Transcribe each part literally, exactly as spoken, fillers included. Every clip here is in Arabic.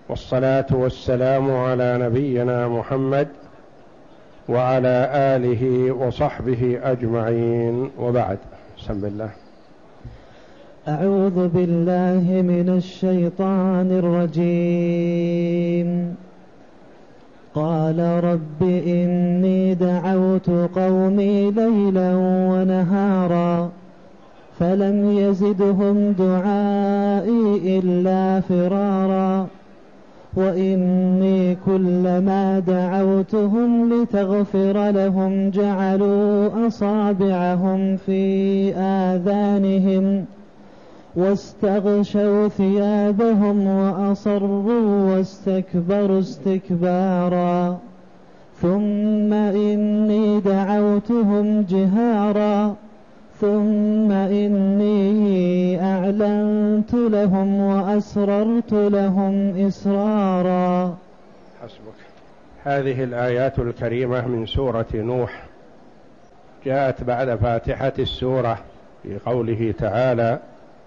والصلاة والسلام على نبينا محمد وعلى آله وصحبه أجمعين، وبعد. بسم الله. أعوذ بالله من الشيطان الرجيم. قال رب إني دعوت قومي ليلا ونهارا فلم يزدهم دعائي إلا فرارا وإني كلما دعوتهم لتغفر لهم جعلوا أصابعهم في آذانهم واستغشوا ثيابهم وأصروا واستكبروا استكبارا ثم إني دعوتهم جهارا ثم إني أعلنت لهم وأسررت لهم إسرارا. حسبك. هذه الآيات الكريمة من سورة نوح جاءت بعد فاتحة السورة في قوله تعالى: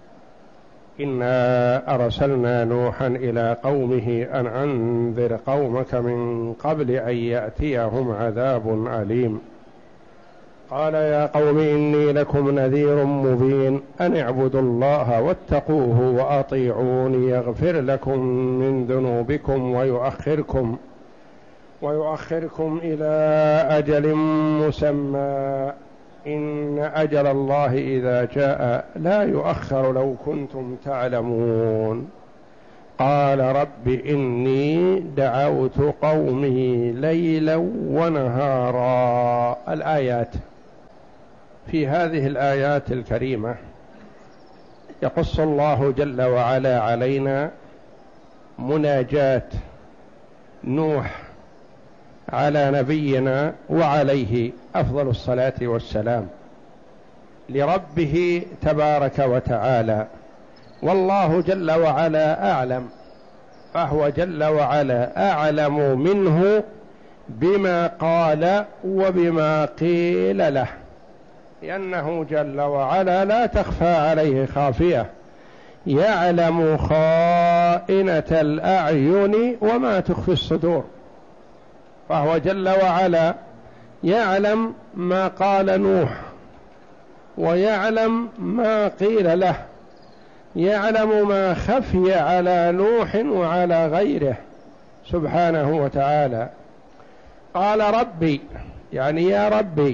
إنا أرسلنا نوحا إلى قومه أن أنذر قومك من قبل أن يأتيهم عذاب أليم. قال يا قوم إني لكم نذير مبين أن اعبدوا الله واتقوه وأطيعون يغفر لكم من ذنوبكم ويؤخركم ويؤخركم إلى أجل مسمى إن أجل الله إذا جاء لا يؤخر لو كنتم تعلمون. قال رب إني دعوت قومي ليلا ونهارا. الآيات. في هذه الآيات الكريمة يقص الله جل وعلا علينا مناجاة نوح على نبينا وعليه أفضل الصلاة والسلام لربه تبارك وتعالى، والله جل وعلا أعلم، فهو جل وعلا أعلم منه بما قال وبما قيل له، لأنه جل وعلا لا تخفى عليه خافية، يعلم خائنة الأعين وما تخفي الصدور، فهو جل وعلا يعلم ما قال نوح ويعلم ما قيل له، يعلم ما خفي على نوح وعلى غيره سبحانه وتعالى. قال ربي، يعني يا ربي،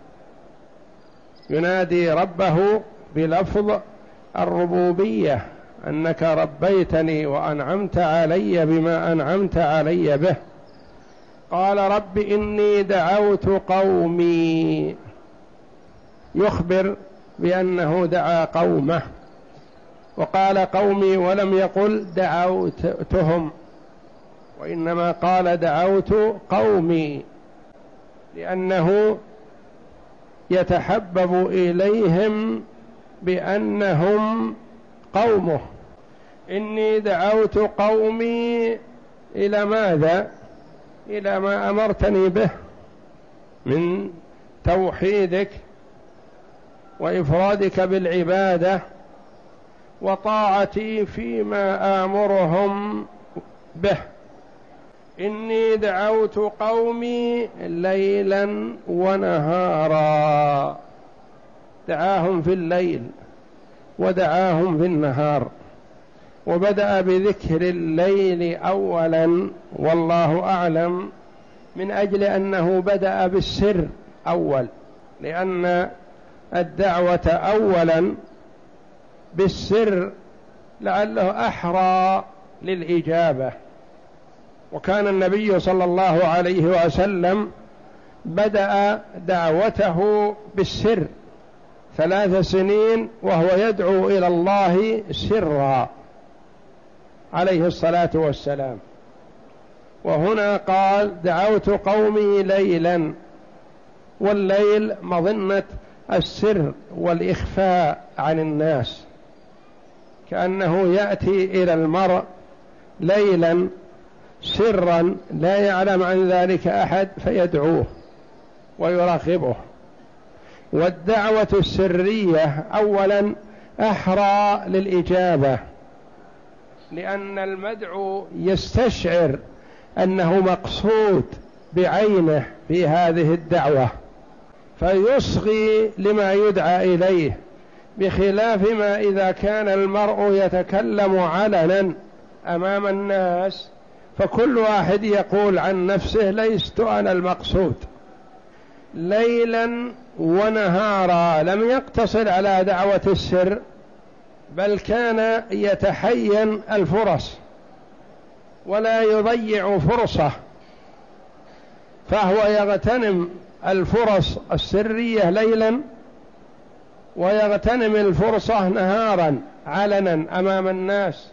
ينادي ربه بلفظ الربوبية، أنك ربيتني وأنعمت علي بما أنعمت علي به. قال رب إني دعوت قومي، يخبر بأنه دعا قومه، وقال قومي ولم يقل دعوتهم، وإنما قال دعوت قومي، لأنه يتحبب إليهم بأنهم قومه. إني دعوت قومي إلى ماذا؟ إلى ما أمرتني به من توحيدك وإفرادك بالعبادة وطاعتي فيما آمرهم به. إني دعوت قومي ليلا ونهارا، دعاهم في الليل ودعاهم في النهار، وبدأ بذكر الليل أولا والله أعلم من أجل أنه بدأ بالسر أول، لأن الدعوة أولا بالسر لعله أحرى للإجابة. وكان النبي صلى الله عليه وسلم بدأ دعوته بالسر ثلاث سنين وهو يدعو إلى الله سرا عليه الصلاة والسلام. وهنا قال دعوت قومي ليلا، والليل مظنة السر والإخفاء عن الناس، كأنه يأتي إلى المرء ليلا سرا لا يعلم عن ذلك أحد فيدعوه ويراقبه. والدعوة السرية أولا أحرى للإجابة، لأن المدعو يستشعر أنه مقصود بعينه في هذه الدعوة فيصغي لما يدعى إليه، بخلاف ما إذا كان المرء يتكلم علنا أمام الناس فكل واحد يقول عن نفسه لست أنا المقصود. ليلا ونهارا لم يقتصر على دعوة السر، بل كان يتحين الفرص ولا يضيع فرصة، فهو يغتنم الفرص السرية ليلا ويغتنم الفرصة نهارا علنا أمام الناس،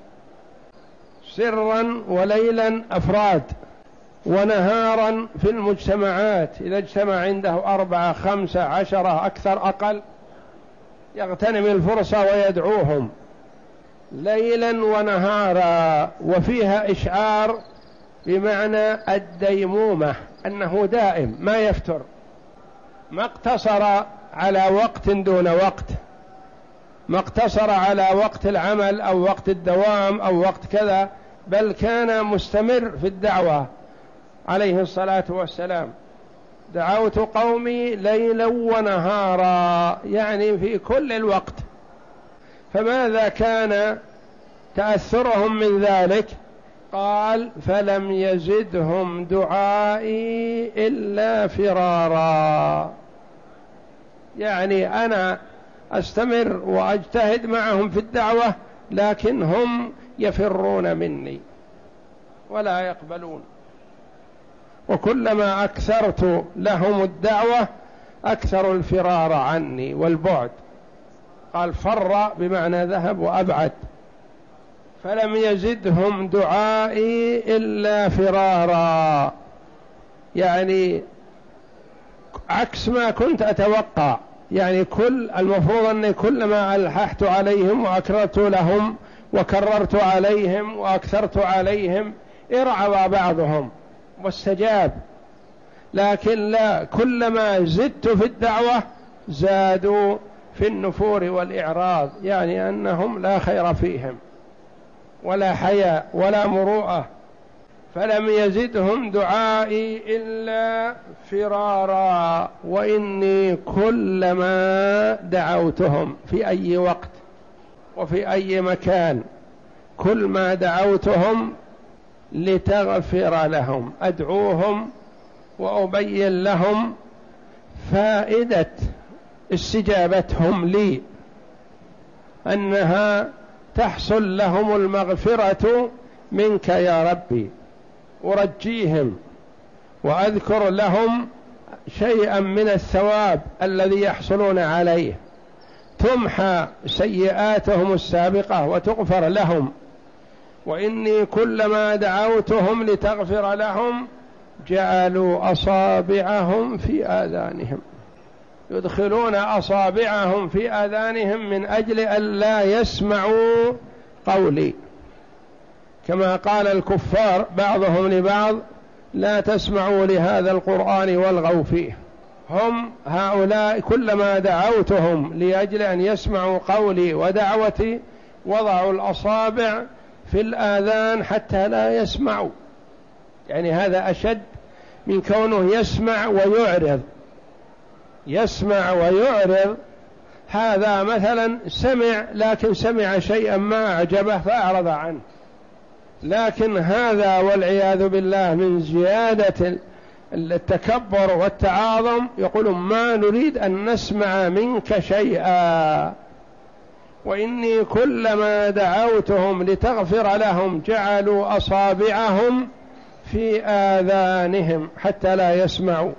سرا وليلا أفراد، ونهارا في المجتمعات إذا اجتمع عنده أربعة خمسة عشرة أكثر أقل يغتنم الفرصة ويدعوهم ليلا ونهارا. وفيها إشعار بمعنى الديمومة، أنه دائم ما يفتر، ما اقتصر على وقت دون وقت، ما اقتصر على وقت العمل أو وقت الدوام أو وقت كذا، بل كان مستمر في الدعوة عليه الصلاة والسلام. دعوت قومي ليلا ونهارا، يعني في كل الوقت. فماذا كان تأثرهم من ذلك؟ قال فلم يزدهم دعائي إلا فرارا، يعني أنا أستمر وأجتهد معهم في الدعوة لكن هم يفرون مني ولا يقبلون، وكلما أكثرت لهم الدعوة أكثر الفرار عني والبعد. قال فر بمعنى ذهب وأبعد. فلم يزدهم دعائي إلا فرارا، يعني عكس ما كنت أتوقع. يعني كل المفروض أني كلما ألححت عليهم وأكررت لهم وكررت عليهم وأكثرت عليهم ارعب بعضهم واستجاب، لكن لا، كلما زدت في الدعوة زادوا في النفور والإعراض، يعني أنهم لا خير فيهم ولا حياء ولا مروءة. فلم يزدهم دعائي إلا فرارا، وإني كلما دعوتهم في أي وقت وفي أي مكان، كل ما دعوتهم لتغفر لهم، أدعوهم وأبين لهم فائدة استجابتهم لي، أنها تحصل لهم المغفرة منك يا ربي، أرجيهم وأذكر لهم شيئا من الثواب الذي يحصلون عليه، تمحى سيئاتهم السابقة وتغفر لهم. وإني كلما دعوتهم لتغفر لهم جعلوا أصابعهم في آذانهم، يدخلون أصابعهم في آذانهم من أجل أن لا يسمعوا قولي، كما قال الكفار بعضهم لبعض لا تسمعوا لهذا القرآن والغوا فيه. هم هؤلاء كلما دعوتهم لأجل أن يسمعوا قولي ودعوتي وضعوا الأصابع في الآذان حتى لا يسمعوا، يعني هذا أشد من كونه يسمع ويعرض. يسمع ويعرض، هذا مثلا سمع لكن سمع شيئا ما أعجبه فأعرض عنه، لكن هذا والعياذ بالله من زيادة التكبر والتعاظم يقول ما نريد أن نسمع منك شيئا. وإني كلما دعوتهم لتغفر لهم جعلوا أصابعهم في آذانهم حتى لا يسمعوا،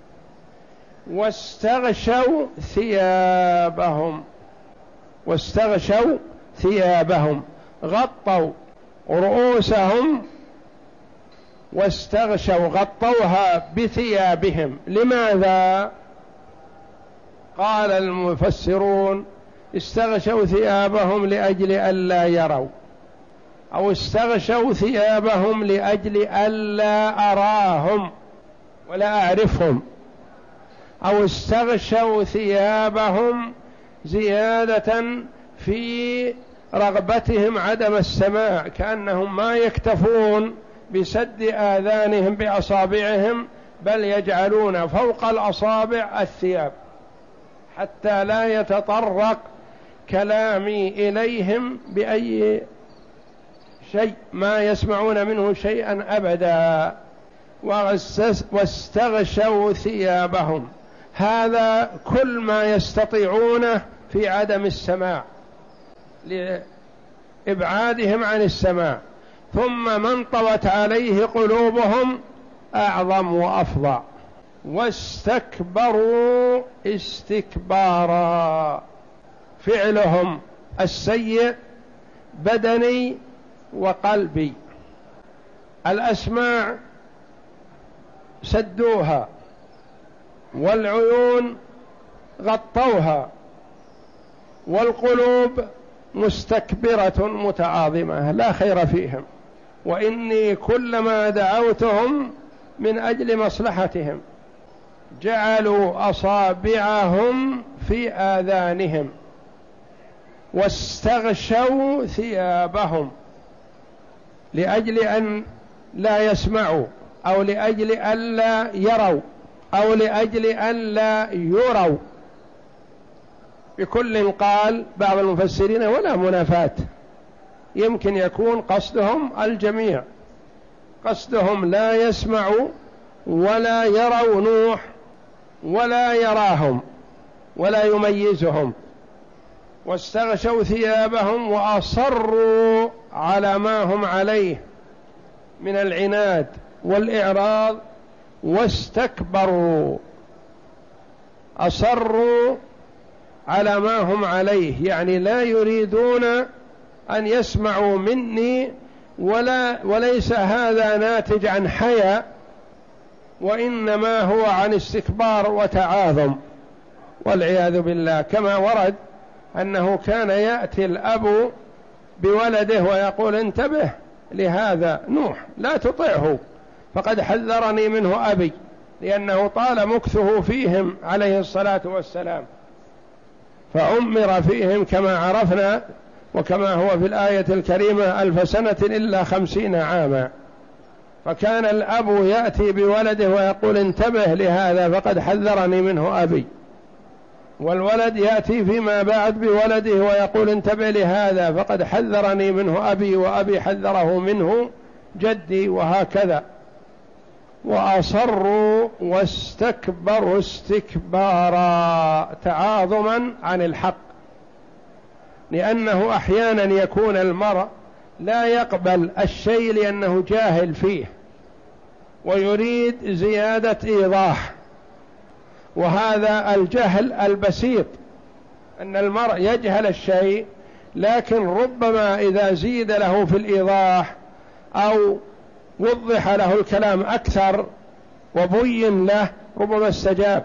واستغشوا ثيابهم، واستغشوا ثيابهم، غطوا رؤوسهم واستغشوا، غطوها بثيابهم. لماذا؟ قال المفسرون استغشوا ثيابهم لأجل ألا يروا، أو استغشوا ثيابهم لأجل ألا أراهم ولا أعرفهم، أو استغشوا ثيابهم زيادة في رغبتهم عدم السماع، كأنهم ما يكتفون بسد آذانهم بأصابعهم، بل يجعلون فوق الأصابع الثياب حتى لا يتطرق كلامي إليهم بأي شيء، ما يسمعون منه شيئا أبدا. واستغشوا ثيابهم، هذا كل ما يستطيعونه في عدم السماع لإبعادهم عن السماع. ثم من طوت عليه قلوبهم أعظم وأفظع، واستكبروا استكبارا، فعلهم السيء بدني وقلبي. الأسماع سدوها، والعيون غطوها، والقلوب مستكبرة متعاظمة لا خير فيهم. وإني كلما دعوتهم من أجل مصلحتهم جعلوا أصابعهم في آذانهم واستغشوا ثيابهم، لأجل أن لا يسمعوا، أو لأجل أن لا يروا، أو لأجل أن لا يروا. بكل قال بعض المفسرين ولا منافاة، يمكن يكون قصدهم الجميع، قصدهم لا يسمعوا ولا يروا نوح ولا يراهم ولا يميزهم. واستغشوا ثيابهم وأصروا على ما هم عليه من العناد والإعراض، واستكبروا. أصروا على ما هم عليه، يعني لا يريدون أن يسمعوا مني، ولا وليس هذا ناتج عن حياء، وإنما هو عن استكبار وتعاظم والعياذ بالله. كما ورد أنه كان يأتي الأب بولده ويقول انتبه لهذا نوح لا تطعه فقد حذرني منه أبي، لأنه طال مكثه فيهم عليه الصلاة والسلام، فأمر فيهم كما عرفنا وكما هو في الآية الكريمة ألف سنة إلا خمسين عاما. فكان الأب يأتي بولده ويقول انتبه لهذا فقد حذرني منه أبي، والولد يأتي فيما بعد بولده ويقول انتبه لهذا فقد حذرني منه أبي، وأبي حذره منه جدي، وهكذا. وأصروا واستكبروا استكبارا، تعاظما عن الحق، لأنه أحيانا يكون المرء لا يقبل الشيء لأنه جاهل فيه ويريد زيادة إيضاح، وهذا الجهل البسيط، أن المرء يجهل الشيء لكن ربما إذا زيد له في الإيضاح أو وضح له الكلام أكثر وبين له ربما استجاب.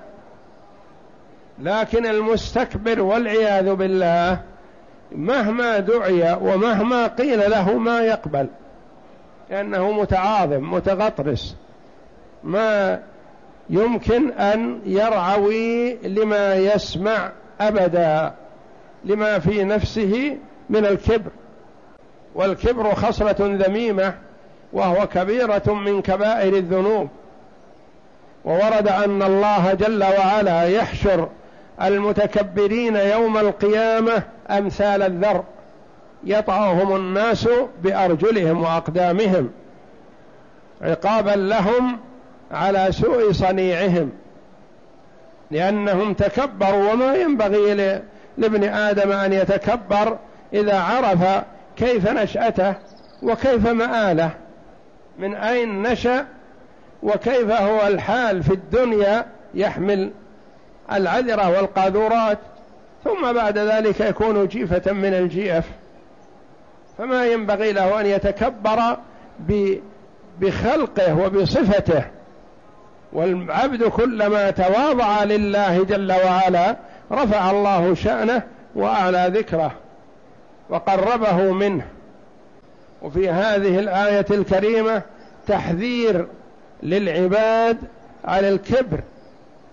لكن المستكبر والعياذ بالله مهما دعي ومهما قيل له ما يقبل، لأنه متعاظم متغطرس، ما يمكن أن يرعوي لما يسمع أبدا، لما في نفسه من الكبر. والكبر خصلة ذميمة، وهو كبيرة من كبائر الذنوب. وورد أن الله جل وعلا يحشر المتكبرين يوم القيامة أمثال الذر يطعهم الناس بأرجلهم وأقدامهم عقابا لهم على سوء صنيعهم، لأنهم تكبروا. وما ينبغي لابن آدم أن يتكبر إذا عرف كيف نشأته وكيف مآله، من أين نشأ وكيف هو الحال في الدنيا، يحمل العذرة والقاذورات، ثم بعد ذلك يكون جيفة من الجيف. فما ينبغي له أن يتكبر بخلقه وبصفته. والعبد كلما تواضع لله جل وعلا رفع الله شأنه وأعلى ذكره وقربه منه. وفي هذه الآية الكريمة تحذير للعباد على الكبر،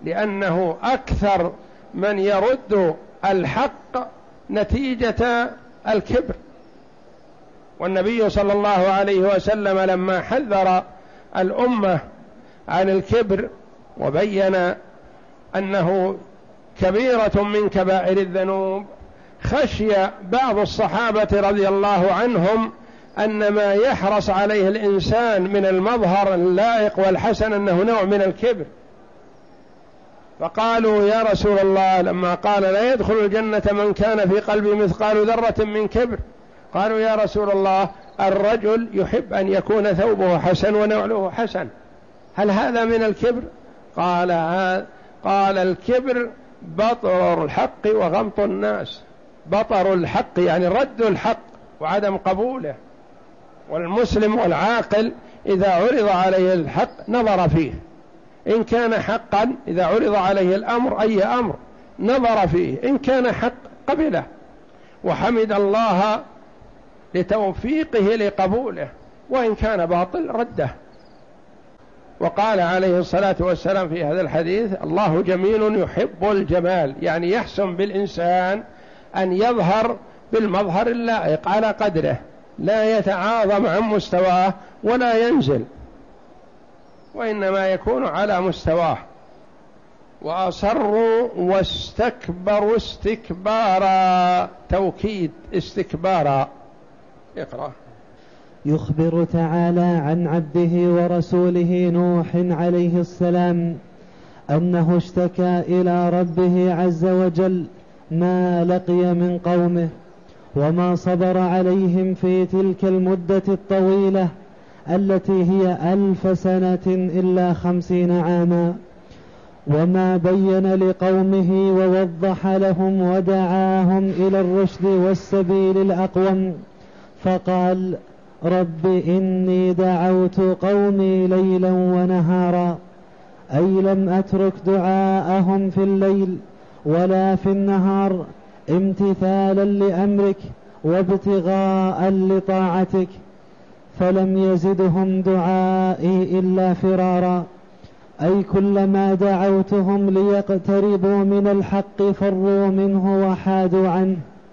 لأنه أكثر من يرد الحق نتيجة الكبر. والنبي صلى الله عليه وسلم لما حذر الأمة عن الكبر وبين أنه كبيرة من كبائر الذنوب، خشي بعض الصحابة رضي الله عنهم أن ما يحرص عليه الإنسان من المظهر اللائق والحسن أنه نوع من الكبر، فقالوا يا رسول الله لما قال لا يدخل الجنة من كان في قلبه مثقال ذرة من كبر، قالوا يا رسول الله الرجل يحب أن يكون ثوبه حسن ونعله حسن، هل هذا من الكبر؟ قال قال الكبر بطر الحق وغمط الناس. بطر الحق يعني رد الحق وعدم قبوله، والمسلم والعاقل إذا عرض عليه الحق نظر فيه، إن كان حقا إذا عرض عليه الأمر أي أمر نظر فيه، إن كان حق قبله وحمد الله لتوفيقه لقبوله، وإن كان باطل رده. وقال عليه الصلاة والسلام في هذا الحديث الله جميل يحب الجمال، يعني يحسن بالإنسان أن يظهر بالمظهر اللائق على قدره، لا يتعاظم عن مستواه ولا ينزل، وإنما يكون على مستواه. وأصروا واستكبروا استكبارا، توكيد استكبارا. اقرأ. يخبر تعالى عن عبده ورسوله نوح عليه السلام أنه اشتكى إلى ربه عز وجل ما لقي من قومه وما صبر عليهم في تلك المدة الطويلة التي هي ألف سنة إلا خمسين عاما، وما بين لقومه ووضح لهم ودعاهم إلى الرشد والسبيل الأقوم، فقال رب إني دعوت قومي ليلا ونهارا، أي لم أترك دعاءهم في الليل ولا في النهار امتثالا لأمرك وابتغاء لطاعتك، فلم يزدهم دعائي إلا فرارا، أي كلما دعوتهم ليقتربوا من الحق فروا منه وحادوا عنه،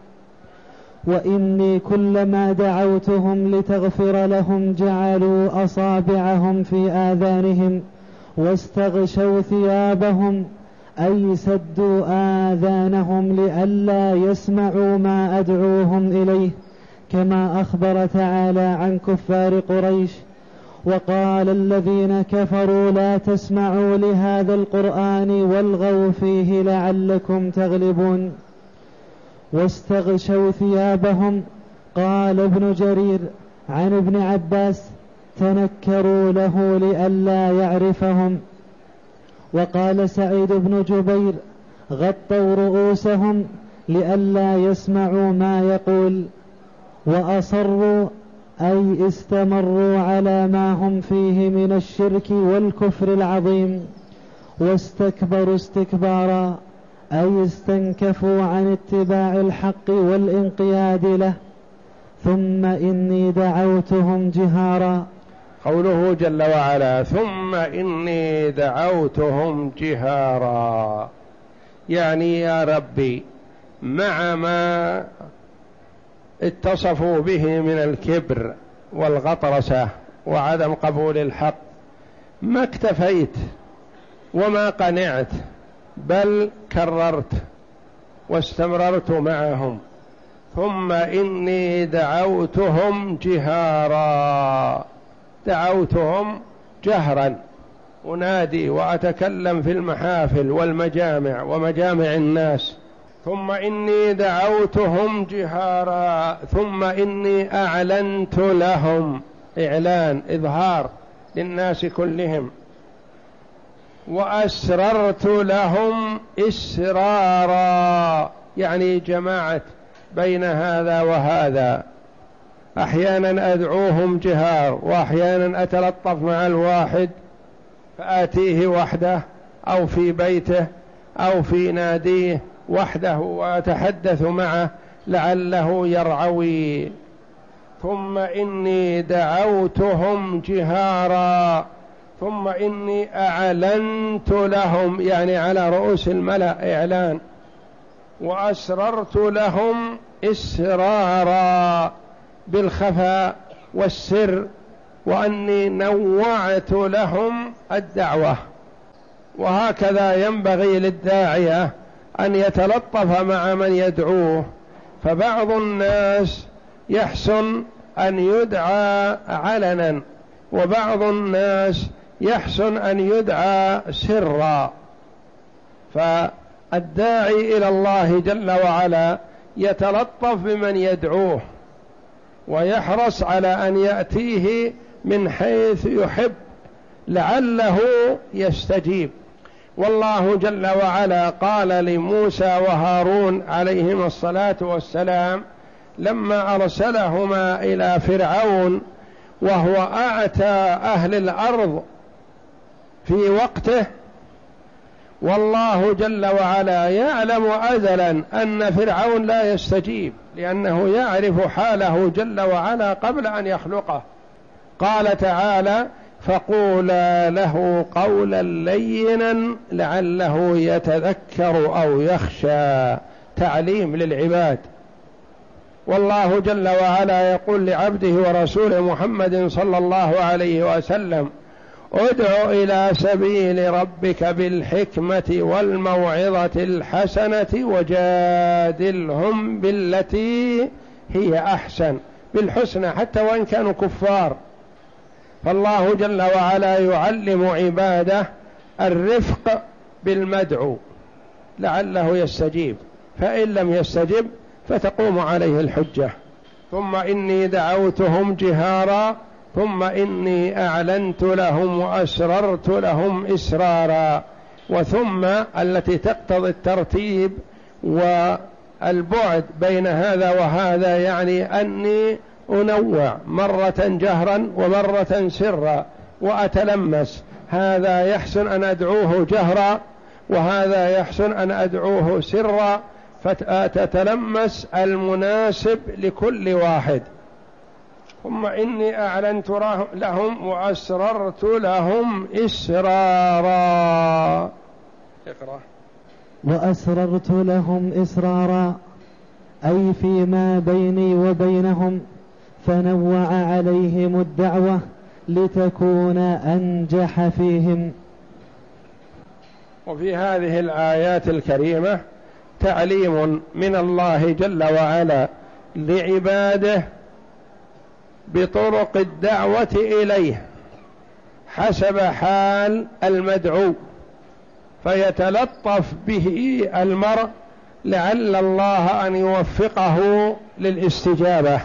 وإني كلما دعوتهم لتغفر لهم جعلوا أصابعهم في آذانهم واستغشوا ثيابهم، أي سدوا آذانهم لئلا يسمعوا ما أدعوهم إليه، كما أخبر تعالى عن كفار قريش وقال الذين كفروا لا تسمعوا لهذا القرآن والغوا فيه لعلكم تغلبون. واستغشوا ثيابهم، قال ابن جرير عن ابن عباس تنكروا له لئلا يعرفهم. وقال سعيد بن جبير غطوا رؤوسهم لئلا يسمعوا ما يقول. وأصروا أي استمروا على ما هم فيه من الشرك والكفر العظيم. واستكبروا استكبارا أي استنكفوا عن اتباع الحق والانقياد له. ثم إني دعوتهم جهارا، قوله جل وعلا ثم إني دعوتهم جهارا، يعني يا ربي مع ما اتصفوا به من الكبر والغطرسة وعدم قبول الحق ما اكتفيت وما قنعت، بل كررت واستمررت معهم. ثم إني دعوتهم جهارا، دعوتهم جهرا، أنادي وأتكلم في المحافل والمجامع ومجامع الناس. ثم إني دعوتهم جهارا، ثم إني أعلنت لهم، إعلان إظهار للناس كلهم. وأسررت لهم إسرارا، يعني جماعة بين هذا وهذا، أحيانا أدعوهم جهار وأحيانا أتلطف مع الواحد فآتيه وحده أو في بيته أو في ناديه وحده وأتحدث معه لعله يرعوي. ثم إني دعوتهم جهارا، ثم إني أعلنت لهم، يعني على رؤوس الملأ إعلان. وأسررت لهم إسرارا بالخفاء والسر، وأني نوعت لهم الدعوة. وهكذا ينبغي للداعية أن يتلطف مع من يدعوه، فبعض الناس يحسن أن يدعى علنا، وبعض الناس يحسن أن يدعى سرا. فالداعي إلى الله جل وعلا يتلطف بمن يدعوه، ويحرص على أن يأتيه من حيث يحب لعله يستجيب. والله جل وعلا قال لموسى وهارون عليهما الصلاة والسلام لما أرسلهما إلى فرعون وهو أعتى أهل الأرض في وقته، والله جل وعلا يعلم أزلا أن فرعون لا يستجيب، لأنه يعرف حاله جل وعلا قبل أن يخلقه. قال تعالى: فقولا له قولا لينا لعله يتذكر أو يخشى، تعليم للعباد. والله جل وعلا يقول لعبده ورسوله محمد صلى الله عليه وسلم: ادع إلى سبيل ربك بالحكمة والموعظة الحسنة وجادلهم بالتي هي أحسن، بالحسنى حتى وإن كانوا كفار. فالله جل وعلا يعلم عباده الرفق بالمدعو لعله يستجيب، فإن لم يستجب فتقوم عليه الحجة. ثم إني دعوتهم جهارا ثم إني أعلنت لهم وأسررت لهم إسرارا. وثم التي تقتضي الترتيب والبعد بين هذا وهذا، يعني أني أنوع مرة جهرا ومرة سرا وأتلمس، هذا يحسن أن أدعوه جهرا وهذا يحسن أن أدعوه سرا، فتتلمس المناسب لكل واحد. ثم إني أعلنت لهم وأسررت لهم إسرارا. اقرأ. وأسررت لهم إسرارا أي فيما بيني وبينهم، فنوع عليهم الدعوة لتكون أنجح فيهم. وفي هذه الآيات الكريمة تعليم من الله جل وعلا لعباده بطرق الدعوة إليه حسب حال المدعو، فيتلطف به المرء لعل الله أن يوفقه للاستجابة،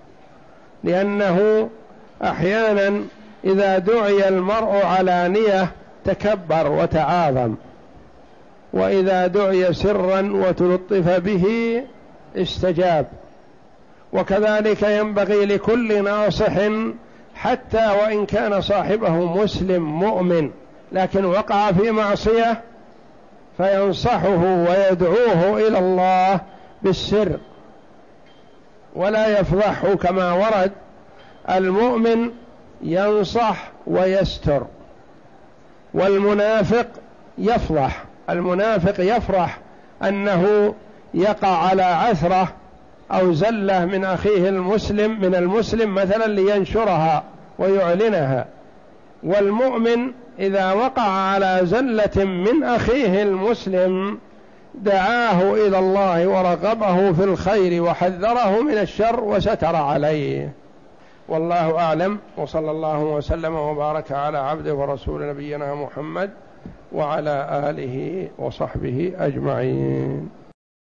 لأنه أحيانا إذا دعي المرء علانية تكبر وتعاظم، وإذا دعي سرا وتلطف به استجاب. وكذلك ينبغي لكل ناصح حتى وإن كان صاحبه مسلم مؤمن لكن وقع في معصية فينصحه ويدعوه إلى الله بالسر ولا يفضحه، كما ورد: المؤمن ينصح ويستر، والمنافق يفضح. المنافق يفرح أنه يقع على عثرة أو زلة من أخيه المسلم من المسلم مثلا لينشرها ويعلنها، والمؤمن إذا وقع على زلة من أخيه المسلم دعاه إلى الله ورغبه في الخير وحذره من الشر وستر عليه. والله أعلم، وصلى الله وسلم وبارك على عبده ورسول نبينا محمد وعلى آله وصحبه أجمعين.